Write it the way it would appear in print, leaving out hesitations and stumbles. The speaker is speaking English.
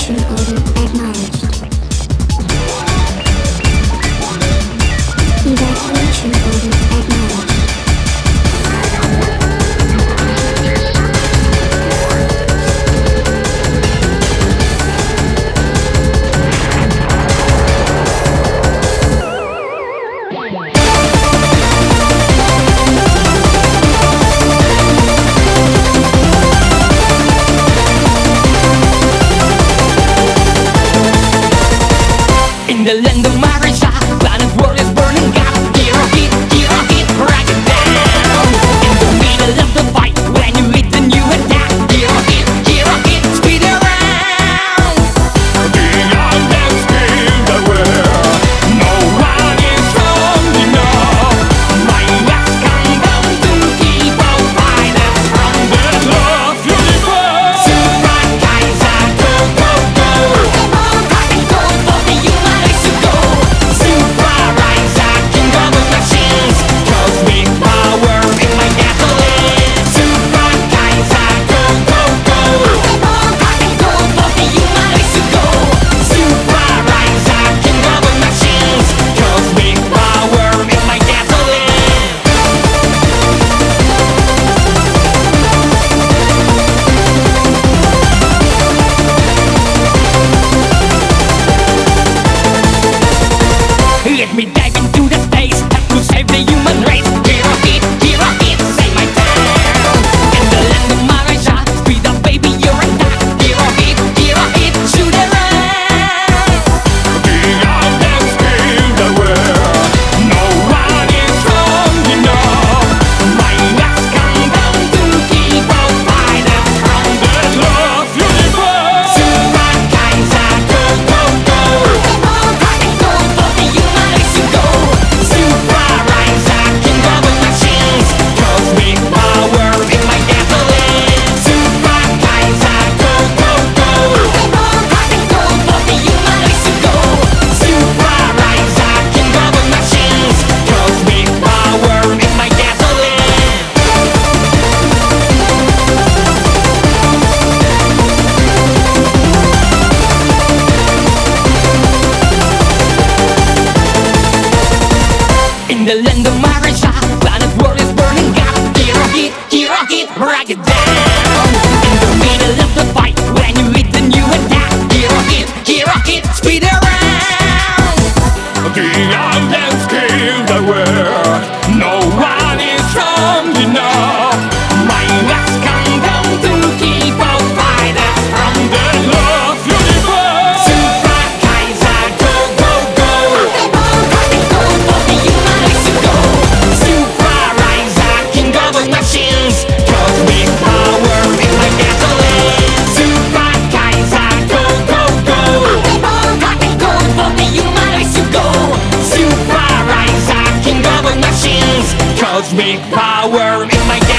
Evacuation order acknowledged. Evacuation order acknowledged. In the land of Marisha, planet world is burning up. Hero hit, break it down. In the middle of the fight, when you hit the new attack. Hero hit, speed around. Beyond that skill that we're, no one is strong enough. My last countdown to keep on fighting from the Love universe. Super Kaiser, go, go, go. Dragon code for the human race to go. Super Kaiser, king of the machines. Cosmic power in my gasoline. Super Kaiser, go, go, go. Dragon code for the human race to go. Super Kaiser, king of the machines. Cosmic power in my gasoline. Let me dive into the space, have to save the human race. Hero hit, save my town. In the land of Marisha, speed up baby, you're attack. Hero hit, shoot around. Beyond that skill that we're, no one is strong enough. My last countdown to keep on fighting from the Love universe. Super Kaiser, go, go, go. Dragon code for the human race to go. Super Kaiser, king of the machines. Cosmic power in my gasoline. Super Kaiser, go, go, go. Dragon code for the human race to go. Super Kaiser, king of the machines. Cosmic power in my gasoline. In the land of Marisha, planet world is burning up. Hero hit, break it down. In the middle of the fight, when you hit the new attack. Hero hit, speed around. Beyond that skill that we're, no one is strong enough. My last countdown to keep on fighting from the Love universe. Super Kaiser, go, go, go. Dragon code for the human race to go. Super Kaiser, king of the machines. Cosmic power in my gasoline. Super Kaiser, go, go, go. Dragon code for the human race to go. Super Kaiser, king of the machines. Cosmic power in my